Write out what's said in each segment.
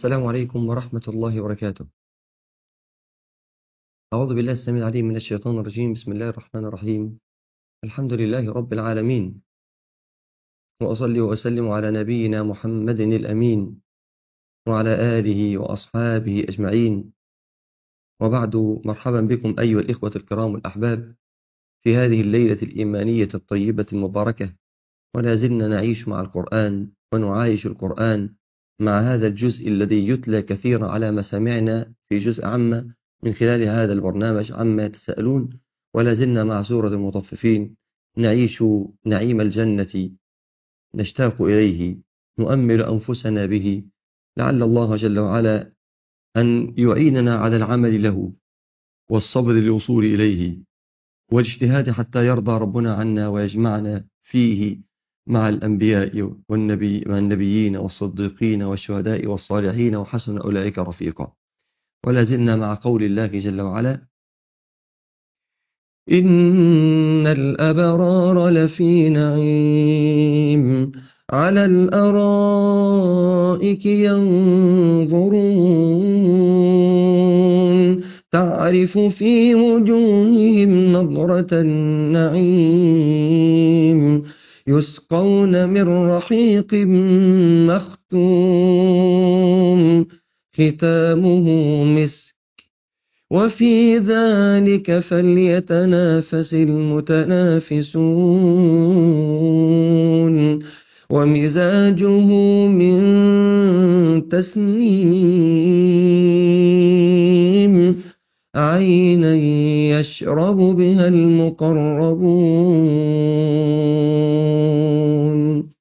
السلام عليكم ورحمة الله وبركاته. أعوذ بالله السميع العليم من الشيطان الرجيم. بسم الله الرحمن الرحيم. الحمد لله رب العالمين، وأصلي وأسلم على نبينا محمد الأمين وعلى آله وأصحابه أجمعين، وبعد. مرحبا بكم أيها الإخوة الكرام الأحباب في هذه الليلة الإيمانية الطيبة المباركة، ولا زلنا نعيش مع القرآن ونعايش القرآن مع هذا الجزء الذي يتلى كثيرا على مسامعنا في جزء عامة من خلال هذا البرنامج عما يتساءلون. ولا زلنا مع سورة المطففين، نعيش نعيم الجنة نشتاق إليه، نؤمل أنفسنا به، لعل الله جل وعلا أن يعيننا على العمل له والصبر للوصول إليه والاجتهاد حتى يرضى ربنا عنا ويجمعنا فيه مع الأنبياء والنبيين والصديقين والشهداء والصالحين وحسن أولئك رفيقا. ولا زلنا مع قول الله جل وعلا: إن الأبرار لفي نعيم على الأرائك ينظرون تعرف في وجوههم نضرة النعيم يسقون من رحيق مختوم ختامه مسك وفي ذلك فليتنافس المتنافسون ومزاجه من تسنيم عينا يشرب بها المقربون.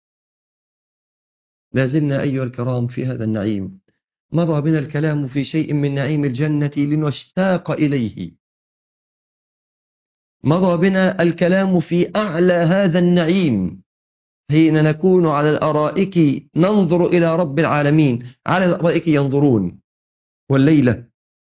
لازلنا أيها الكرام في هذا النعيم. مضى بنا الكلام في شيء من نعيم الجنة لنشتاق إليه. مضى بنا الكلام في أعلى هذا النعيم حين نكون على الأرائك ننظر إلى رب العالمين، على الأرائك ينظرون. والليلة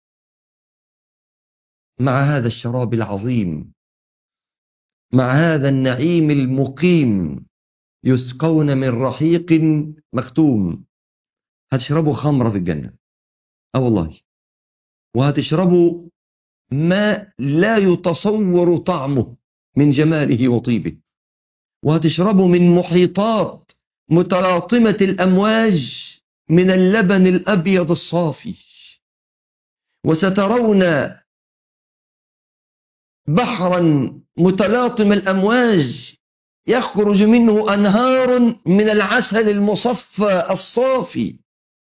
مع هذا الشراب العظيم، مع هذا النعيم المقيم، يسقون من رحيق مختوم. هتشربوا خمرة في الجنة، والله، وهتشربوا ما لا يتصور طعمه من جماله وطيبه، وهتشربوا من محيطات متلاطمة الأمواج من اللبن الأبيض الصافي، وسترون بحرا متلاطم الأمواج يخرج منه أنهار من العسل المصفى الصافي.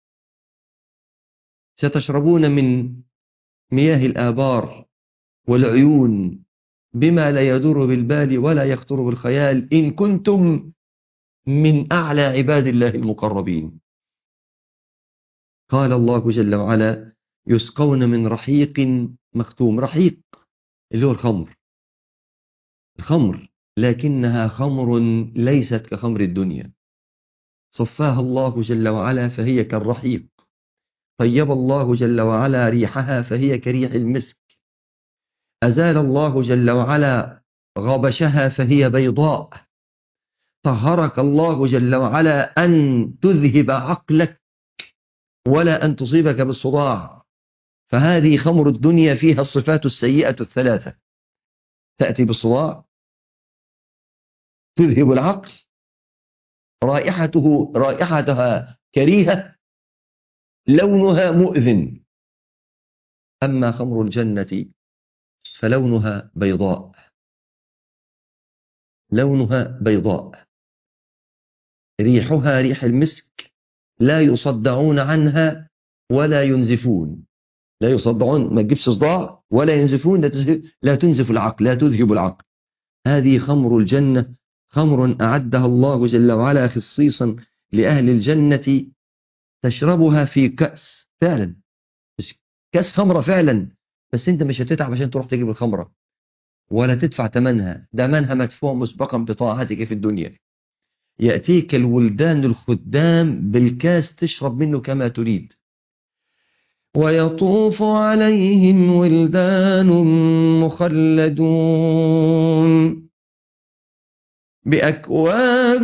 ستشربون من مياه الآبار والعيون بما لا يدور بالبال ولا يخطر بالخيال إن كنتم من أعلى عباد الله المقربين. قال الله جل وعلا: يسقون من رحيق مختوم. رحيق اللي هو الخمر، لكنها خمر ليست كخمر الدنيا. صفاها الله جل وعلا فهي كالرحيق، طيب الله جل وعلا ريحها فهي كريح المسك، أزال الله جل وعلا غبشها فهي بيضاء، طهرك الله جل وعلا أن تذهب عقلك ولا أن تصيبك بالصداع. فهذه خمر الدنيا فيها الصفات السيئة الثلاثة: تأتي بالصداع، تذهب العقل، رائحتها كريهة، لونها مؤذن. أما خمر الجنة فلونها بيضاء، لونها بيضاء، ريحها ريح المسك، لا يصدعون عنها ولا ينزفون. لا يصدعون، ما تجيبش صداع، ولا ينزفون، لا تنزف العقل، لا تذهب العقل. هذه خمر الجنة، خمر أعدها الله جل وعلا خصيصا لأهل الجنة، تشربها في كأس فعلا، كأس خمرة فعلا. بس انت مش هتتعب عشان تروح تجيب الخمرة ولا تدفع ثمنها، ده منها مدفوع مسبقا بطاعتك في الدنيا. يأتيك الولدان الخدام بالكاس تشرب منه كما تريد. ويطوف عليهم ولدان مخلدون بأكواب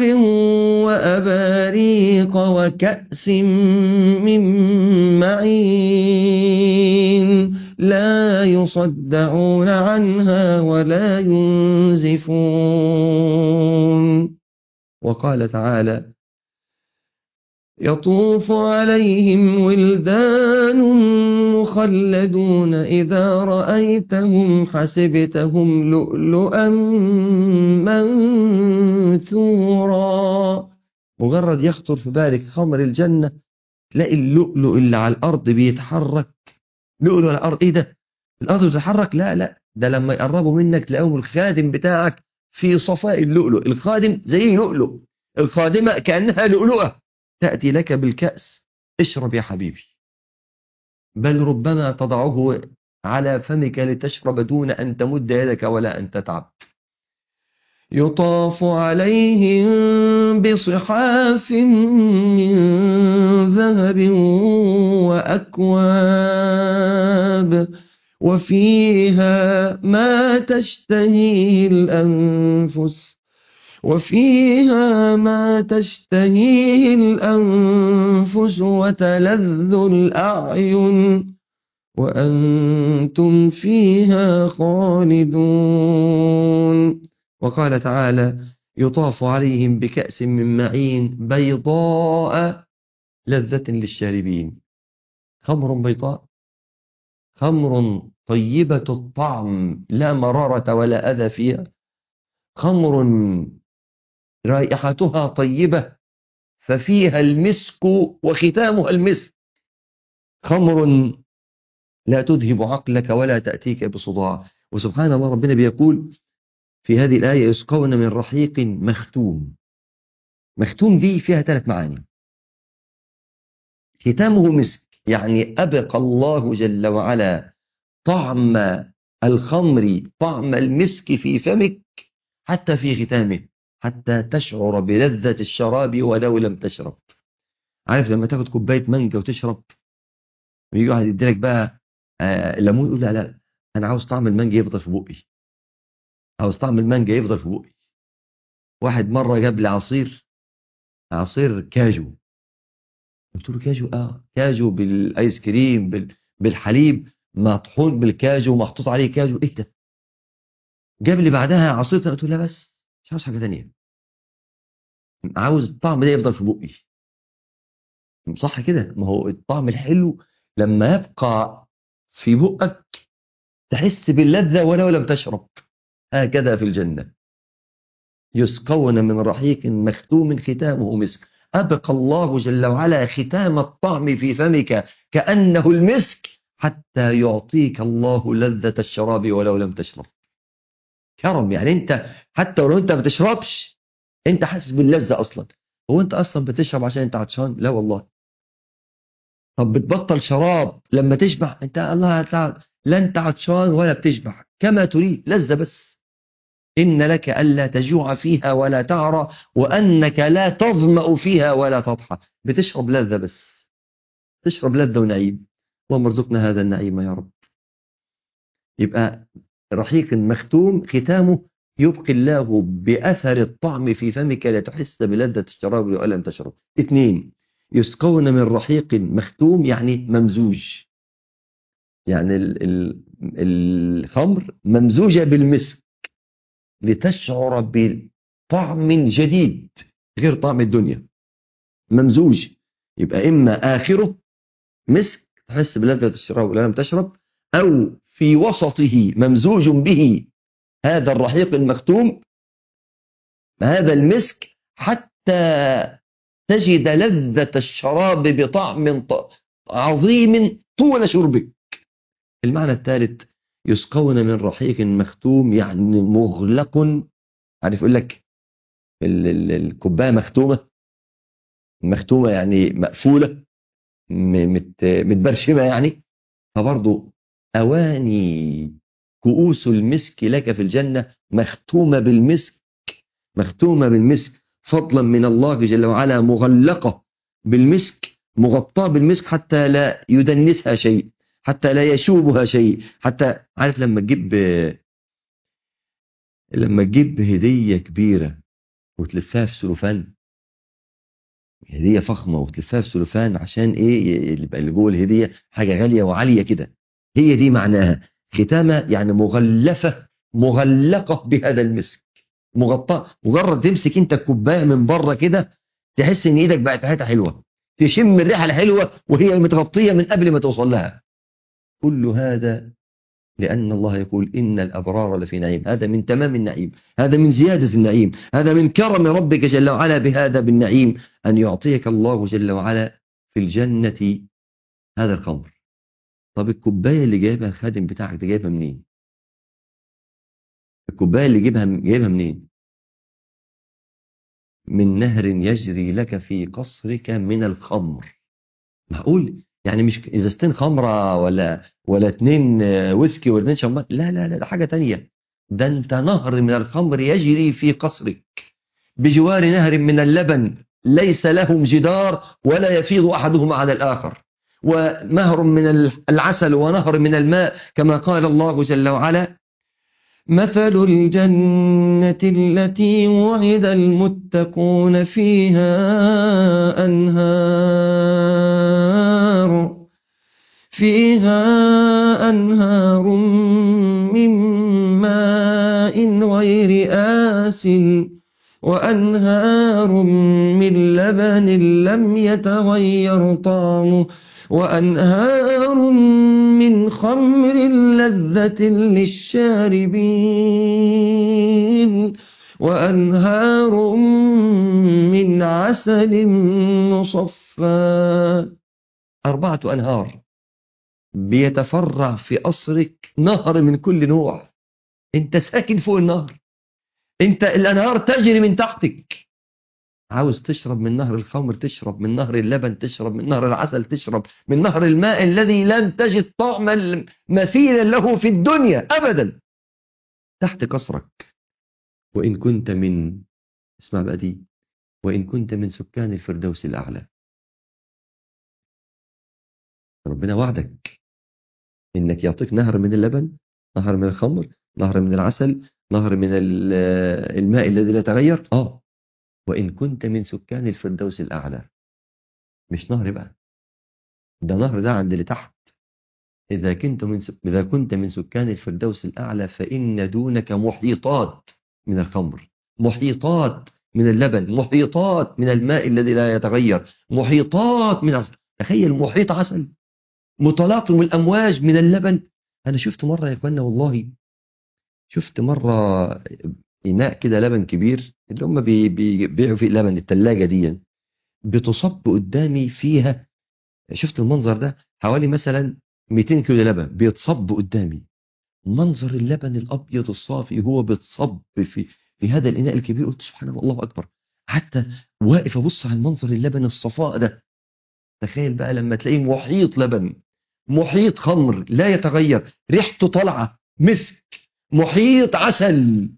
وأباريق وكأس من معين لا يصدعون عنها ولا ينزفون. وقال تعالى: يطوف عليهم ولدان مخلدون إذا رأيتهم حسبتهم لؤلؤا منثورا. مجرد يخطر في بالك خمر الجنة تلاقي اللؤلؤ اللي على الأرض بيتحرك. لؤلؤ على الأرض، إيه ده؟ الأرض بتتحرك؟ لا لا، ده لما يقربوا منك تلاقيهم الخادم بتاعك في صفاء اللؤلؤ. الخادم زي لؤلؤ، الخادمة كأنها لؤلؤة تأتي لك بالكأس: اشرب يا حبيبي. بل ربما تضعه على فمك لتشرب دون أن تمد يدك ولا أن تتعب. يطاف عليهم بصحاف من ذهب وأكواب وفيها ما تشتهيه الأنفس وتلذ الأعين وأنتم فيها خالدون. وقال تعالى: يطاف عليهم بكأس من معين بيضاء لذة للشاربين. خمر بيضاء، خمر طيبة الطعم لا مرارة ولا أذى فيها، خمر رائحتها طيبة ففيها المسك وختامها المسك، خمر لا تذهب عقلك ولا تأتيك بصداع. وسبحان الله، ربنا بيقول في هذه الآية: يسقون من رحيق مختوم. مختوم دي فيها 3 معاني. ختامه مسك، يعني أبقى الله جل وعلا طعم الخمر، طعم المسك في فمك حتى في ختامه، حتى تشعر بلذة الشراب ولو لم تشرب. عارف لما تاخد كوباية مانجا وتشرب ويجي واحد يديلك بقى ليمون، يقول: لا لا، أنا عاوز طعم المانجا يفضل في بقي، عاوز طعم المانجا يفضل في بقي. واحد مرة جاب لي عصير كاجو. قلت له: كاجو؟ كاجو بالايس كريم بالحليب مطحون بالكاجو محطوط عليه كاجو، ايه ده؟ جاب لي بعدها عصير تاني. قلت له: لا بس مش عاوز حاجه ثانيه، عاوز الطعم ده يفضل في بقي. صح كده؟ ما هو الطعم الحلو لما يبقى في بقك تحس باللذه ولو لم تشرب. هكذا في الجنه: يسقون من رحيق مختوم ختامه مسك. أبقى الله جل وعلا ختام الطعم في فمك كأنه المسك حتى يعطيك الله لذة الشراب ولو لم تشرب. كرم، يعني أنت حتى ولو أنت ما بتشربش أنت حاسس باللذة أصلا. هو أنت أصلا بتشرب عشان أنت عطشان؟ لا والله. طب بتبطل شراب لما تشبع؟ أنت الله تعالى لا أنت عطشان ولا بتشبع، كما تريد لذة بس. إن لك ألا تجوع فيها ولا تعرى وأنك لا تظمأ فيها ولا تضحى. بتشرب لذة بس، تشرب لذة ونعيم. اللهم ارزقنا هذا النعيم يا رب. يبقى رحيق مختوم ختامه يبقي الله بأثر الطعم في فمك لا تحس بلذة الشراب ولم تشرب. 2: يسقون من رحيق مختوم، يعني ممزوج، يعني الخمر ممزوجة بالمسك لتشعر بطعم جديد غير طعم الدنيا. ممزوج، يبقى إما آخره مسك تحس بلذة الشراب ولا لم تشرب، أو في وسطه ممزوج به هذا الرحيق المختوم، هذا المسك، حتى تجد لذة الشراب بطعم عظيم طول شربك. المعنى الثالث: يسقون من رحيق مختوم، يعني مغلق. عارف يقول لك الكوبايه مختومه يعني مقفوله، متبرشمه يعني. فبرضه اواني كؤوس المسك لك في الجنه مختومه بالمسك، مختومه بالمسك فضلا من الله جل وعلا، مغلقه بالمسك، مغطاه بالمسك حتى لا يدنسها شيء، حتى لا يشوبها شيء. حتى عارف لما تجيب هديه كبيره وتلفها في سلوفان، هدية فخمة وتلفها في سلوفان عشان ايه؟ يبقى اللي جوه الهدية حاجة غالية وعالية كده. هي دي معناها ختامة، يعني مغلفة مغلقة بهذا المسك، مغطاة. مجرد تمسك انت الكوباية من بره كده تحس ان ايدك بقت ريحتها حلوة، تشم الريحة الحلوة وهي متغطية من قبل ما توصل لها. كل هذا لأن الله يقول إن الأبرار لفي نعيم. هذا من تمام النعيم، هذا من زيادة النعيم، هذا من كرم ربك جل وعلا بهذا بالنعيم، أن يعطيك الله جل وعلا في الجنة هذا الخمر. طب الكوباية اللي جايبها الخادم بتاعك ده جايبها منين؟ الكوباية اللي جايبها منين؟ من نهر يجري لك في قصرك من الخمر. معقول؟ يعني مش ازازتين خمرة ولا اتنين ويسكي ولا اتنين شمبان، لا لا لا، ده حاجة تانية. ده انت نهر من الخمر يجري في قصرك بجوار نهر من اللبن ليس لهم جدار ولا يفيض أحدهما على الآخر، ونهر من العسل ونهر من الماء، كما قال الله جل وعلا: مثل الجنة التي وعد المتقون فيها أنهار من ماء غير آسٍ وأنهار من لبن لم يتغير طعمه وأنهار من خمر لذة للشاربين وأنهار من عسل مصفى. 4 أنهار بيتفرع في قصرك، نهر من كل نوع. انت ساكن فوق النهر، انت الأنهار تجري من تحتك. عاوز تشرب من نهر الخمر تشرب، من نهر اللبن تشرب، من نهر العسل تشرب، من نهر الماء الذي لم تجد طعما مثيلا له في الدنيا أبدا تحت قصرك. وإن كنت من، اسمع بقى دي، وإن كنت من سكان الفردوس الأعلى. ربنا وعدك إنك يعطيك نهر من اللبن، نهر من الخمر، نهر من العسل، نهر من الماء الذي لا يتغير. وإن كنت من سكان الفردوس الأعلى. مش نهر بقى، ده نهر ده عند اللي تحت. إذا كنت من سكان الفردوس الأعلى فإن دونك محيطات من الخمر، محيطات من اللبن، محيطات من الماء الذي لا يتغير، محيطات من عسل. تخيل محيط عسل، متلاطم الأمواج من اللبن. أنا شفت مرة يا إخوانا والله، شفت مرة إناء كده لبن كبير اللي هم بيبيعوا فيه لبن، التلاجة دي بتصب قدامي فيها. شفت المنظر ده، حوالي مثلا 200 كيلو لبن بيتصب قدامي. منظر اللبن الأبيض الصافي هو بيتصب في هذا الإناء الكبير. قلت سبحان الله، الله أكبر. حتى واقف أبص على المنظر اللبن الصفاء ده. تخيل بقى لما تلاقيه محيط لبن، محيط خمر لا يتغير، ريحته طالعة مسك، محيط عسل.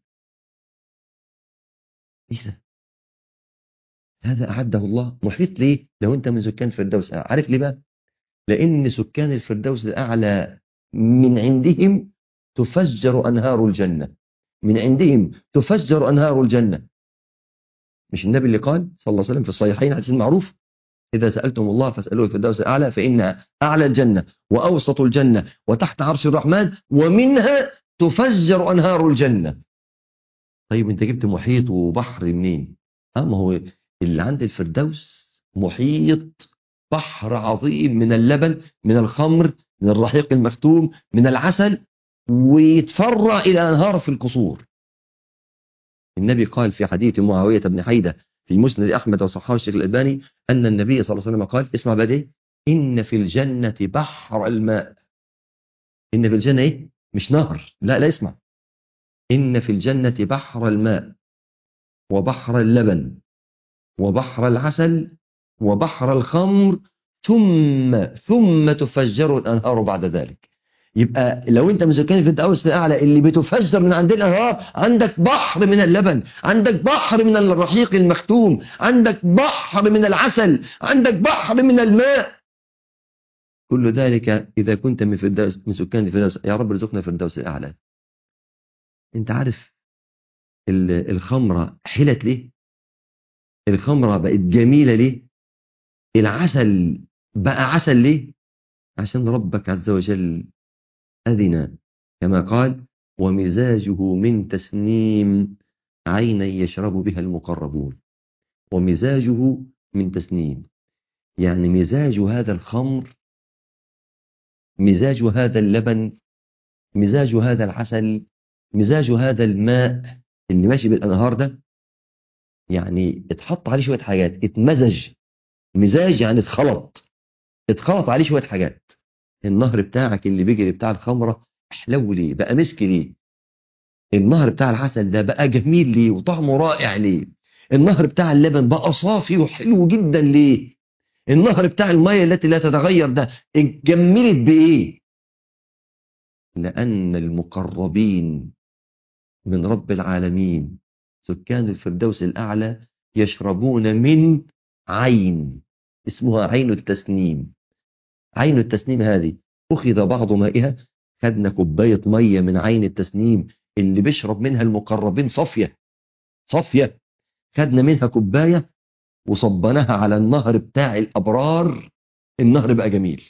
ايه ده؟ هذا أعده الله. محيط ليه؟ لو أنت من سكان الفردوس. عارف ليه بقى؟ لأن سكان الفردوس الأعلى من عندهم تفجر أنهار الجنة، من عندهم تفجر أنهار الجنة. مش النبي اللي قال صلى الله عليه وسلم في الصحيحين حديث معروف: إذا سألتم الله فاسألوه في الفردوس الأعلى فإن أعلى الجنة وأوسط الجنة وتحت عرش الرحمن ومنها تفجر أنهار الجنة. طيب أنت جبت محيط وبحر منين؟ ما هو اللي عند الفردوس محيط، بحر عظيم من اللبن، من الخمر، من الرحيق المختوم، من العسل، ويتفرع إلى أنهار في القصور. النبي قال في حديث معاوية بن حيدة في مسند أحمد وصححه الشيخ الألباني أن النبي صلى الله عليه وسلم قال، اسمع بقى دي: إن في الجنة بحر الماء. إن في الجنة إيه؟ مش نهر، لا لا، اسمع: إن في الجنة بحر الماء وبحر اللبن وبحر العسل وبحر الخمر ثم تفجر الأنهار بعد ذلك. يبقى لو انت من سكان الفردوس الأعلى اللي بتفجر من عند الأنهار، عندك بحر من اللبن، عندك بحر من الرحيق المختوم، عندك بحر من العسل، عندك بحر من الماء. كل ذلك إذا كنت من سكان الفردوس. يا رب ارزقنا الفردوس الأعلى. انت عارف الخمرة حلت ليه؟ الخمرة بقت جميلة ليه؟ العسل بقى عسل ليه؟ عشان ربك عز وجل أذن كما قال: ومزاجه من تسنيم عينا يشرب بها المقربون. ومزاجه من تسنيم، يعني مزاج هذا الخمر، مزاج هذا اللبن، مزاج هذا العسل، مزاج هذا الماء اللي ماشي بالأنهار ده، يعني اتحط عليه شوية حاجات، اتمزج. مزاج يعني اتخلط عليه شوية حاجات. النهر بتاعك اللي بيجري بتاع الخمرة حلو ليه؟ بقى مسك ليه؟ النهر بتاع العسل ده بقى جميل ليه وطعمه رائع ليه؟ النهر بتاع اللبن بقى صافي وحلو جدا ليه؟ النهر بتاع المية التي لا تتغير ده اتجملت بإيه؟ لأن المقربين من رب العالمين سكان الفردوس الأعلى يشربون من عين اسمها عين التسنيم. عين التسنيم هذه أخذ بعض مائها، خدنا كوباية مية من عين التسنيم اللي بيشرب منها المقربين صافية صافية، خدنا منها كوباية وصبناها على النهر بتاع الأبرار، النهر بقى جميل.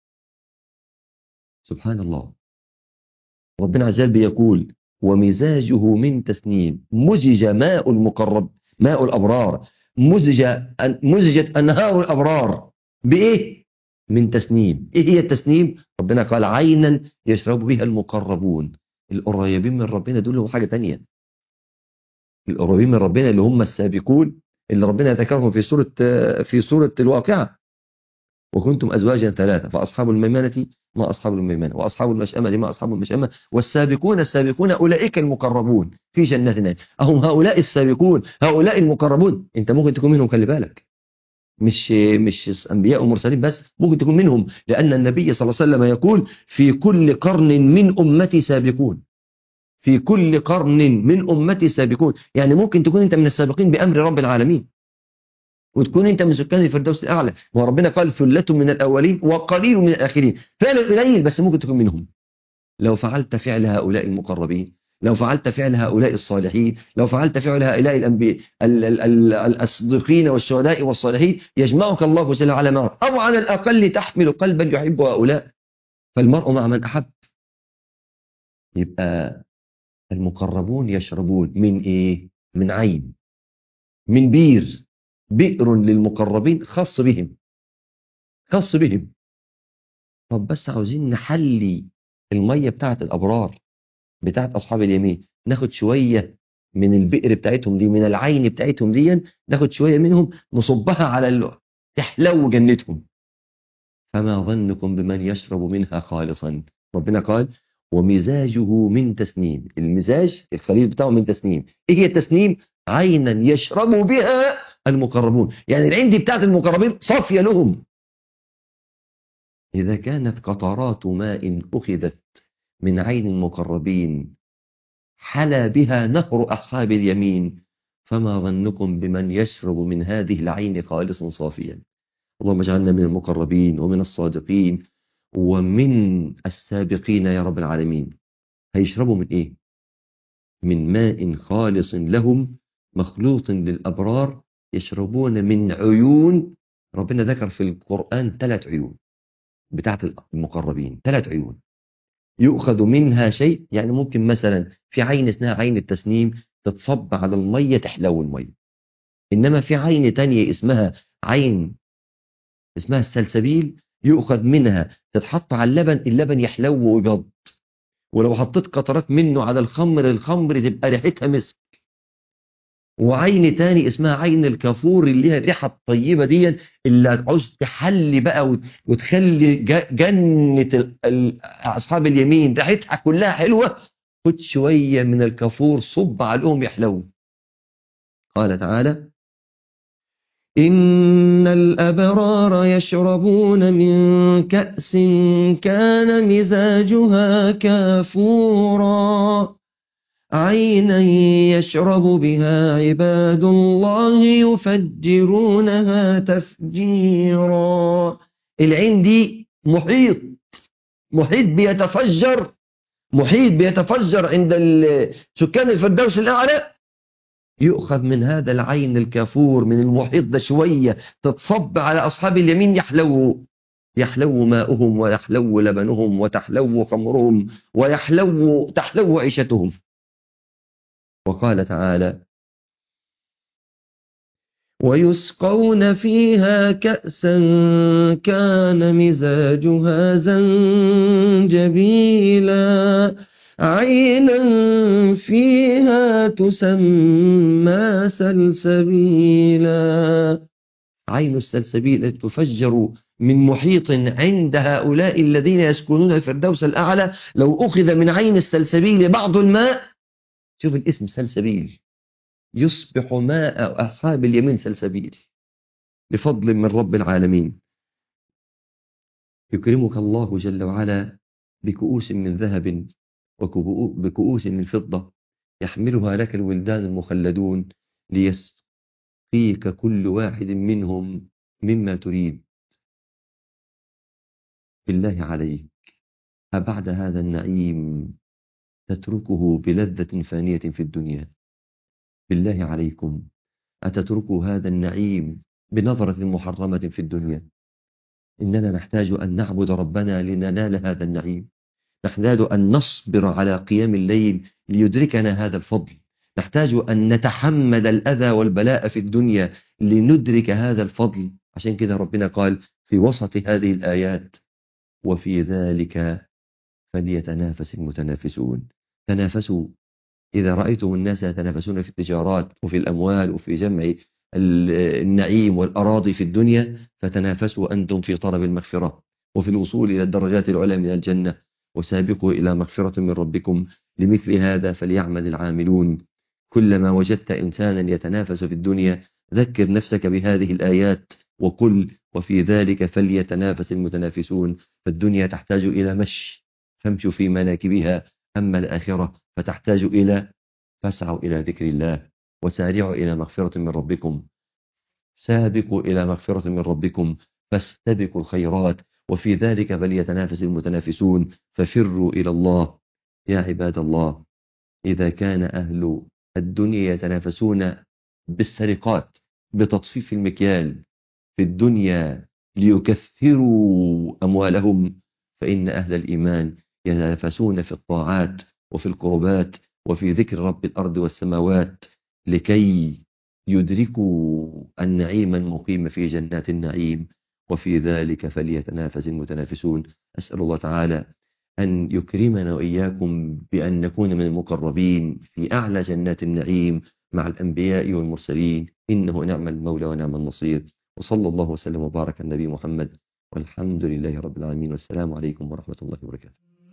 سبحان الله. ربنا عز وجل بيقول: ومزاجه من تسنيم، مزج ماء المقرب، ماء الأبرار، مزجت أنهار الأبرار بإيه؟ من تسنيم. إيه هي التسنيم؟ ربنا قال: عينا يشرب بها المقربون. القريبين من ربنا دول هم حاجة تانية. القريبين من ربنا اللي هم السابقون، اللي ربنا ذكرهم في سورة الواقعة: وكنتم أزواجا ثلاثة فأصحاب الميمنة ما أصحاب الميمنة وأصحاب المشأمة ما أصحاب المشأمة والسابقون السابقون أولئك المقربون في جنات النعيم. أهم هؤلاء السابقون، هؤلاء المقربون، أنت ممكن تكون منهم، خلي بالك. مش أنبياء ومرسلين بس، ممكن تكون منهم، لأن النبي صلى الله عليه وسلم يقول: في كل قرن من أمتي سابقون. في كل قرن من أمتي سابقون، يعني ممكن تكون أنت من السابقين بأمر رب العالمين، وتكون انت من سكان الفردوس الاعلى. وربنا قال: ثلة من الاولين وقليل من الاخرين. فعل قليل بس ممكن تكون منهم لو فعلت فعل هؤلاء المقربين، لو فعلت فعل هؤلاء الصالحين، لو فعلت فعل هؤلاء الانبياء الصديقين والشهداء والصالحين، يجمعك الله جل وعلا معه، او على الاقل تحمل قلبا يحب هؤلاء. فالمرء مع من احب. يبقى المقربون يشربون من ايه؟ من عين، من بير، بئر للمقربين خاص بهم، خاص بهم. طب بس عاوزين نحلي المية بتاعت الأبرار، بتاعت أصحاب اليمين، ناخد شوية من البئر بتاعتهم دي، من العين بتاعتهم دي، ناخد شوية منهم نصبها على تحلو جنتهم. فما ظنكم بمن يشرب منها خالصا؟ ربنا قال: ومزاجه من تسنيم. المزاج الخليط بتاعه من تسنيم. ايه هي التسنيم؟ عينا يشرب بها المقربون، يعني العين دي بتاعت المقربين صافية لهم. إذا كانت قطرات ماء أخذت من عين المقربين حلى بها نهر أصحاب اليمين، فما ظنكم بمن يشرب من هذه العين خالصا صافيا؟ اللهم اجعلنا من المقربين ومن الصادقين ومن السابقين يا رب العالمين. هيشربوا من إيه؟ من ماء خالص لهم مخلوط للأبرار، يشربون من عيون. ربنا ذكر في القرآن 3 عيون بتاعت المقربين، 3 عيون يؤخذ منها شيء. يعني ممكن مثلا في عين اسمها عين التسنيم تتصب على المية تحلو المية، إنما في عين تانية اسمها عين اسمها السلسبيل، يؤخذ منها تتحط على اللبن، اللبن يحلو ويبيض. ولو حطيت قطرات منه على الخمر، الخمر تبقى ريحتها مسك. وعين تاني اسمها عين الكافور اللي هي الريحة الطيبة دي، اللي هتعوز تحلي بقى وتخلي جنة أصحاب اليمين ريحتها كلها حلوة. خد شوية من الكافور صب عليهم يحلو. قال تعالى: إن الأبرار يشربون من كأس كان مزاجها كافورا عينا يشرب بها عباد الله يفجرونها تفجيرا. العين دي محيط، محيط بيتفجر، محيط بيتفجر عند سكان الفردوس الأعلى يؤخذ من هذا العين الكافور من المحيط ده شوية تتصب على أصحاب اليمين، يحلو ماؤهم ويحلو لبنهم وتحلو خمرهم تحلو عيشتهم. وقال تعالى: ويسقون فيها كأسا كان مزاجها زنجبيلا عينا فيها تسمى سلسبيلا. عين السلسبيل التي تفجر من محيط عند هؤلاء الذين يسكنون الفردوس الأعلى. لو أخذ من عين السلسبيل بعض الماء، شوف الاسم سلسبيل، يصبح ماء أصحاب اليمين سلسبيل بفضل من رب العالمين. يكرمك الله جل وعلا بكؤوس من ذهب وبكؤوس من فضة يحملها لك الولدان المخلدون ليسقيك كل واحد منهم مما تريد. بالله عليك، أبعد هذا النعيم تتركه بلذة فانية في الدنيا؟ بالله عليكم، أتتركوا هذا النعيم بنظرة محرمة في الدنيا؟ إننا نحتاج أن نعبد ربنا لننال هذا النعيم، نحتاج أن نصبر على قيام الليل ليدركنا هذا الفضل، نحتاج أن نتحمل الأذى والبلاء في الدنيا لندرك هذا الفضل. عشان كده ربنا قال في وسط هذه الآيات: وفي ذلك فليتنافس المتنافسون. تنافسوا. إذا رأيتم الناس يتنافسون في التجارات وفي الأموال وفي جمع النعيم والأراضي في الدنيا، فتنافسوا أنتم في طلب المغفرة وفي الوصول إلى الدرجات العلى من الجنة، وسابقوا إلى مغفرة من ربكم. لمثل هذا فليعمل العاملون. كلما وجدت إنسانا يتنافس في الدنيا، ذكر نفسك بهذه الآيات وقل: وفي ذلك فليتنافس المتنافسون. فالدنيا تحتاج إلى مشي، فامشوا في مناكبها. أما الآخرة فتحتاج إلى فاسعوا إلى ذكر الله وسارعوا إلى مغفرة من ربكم. سابقوا إلى مغفرة من ربكم فاستبقوا الخيرات. وفي ذلك فليتنافس المتنافسون. ففروا إلى الله. يا عباد الله، إذا كان أهل الدنيا يتنافسون بالسرقات بتطفيف المكيال في الدنيا ليكثروا أموالهم، فإن أهل الإيمان يتنافسون في الطاعات وفي القربات وفي ذكر رب الأرض والسماوات لكي يدركوا النعيم المقيم في جنات النعيم. وفي ذلك فليتنافس المتنافسون. أسأل الله تعالى أن يكرمنا وإياكم بأن نكون من المقربين في أعلى جنات النعيم مع الأنبياء والمرسلين، إنه نعم المولى ونعم النصير. وصلى الله وسلم وبارك على النبي محمد، والحمد لله رب العالمين، والسلام عليكم ورحمة الله وبركاته.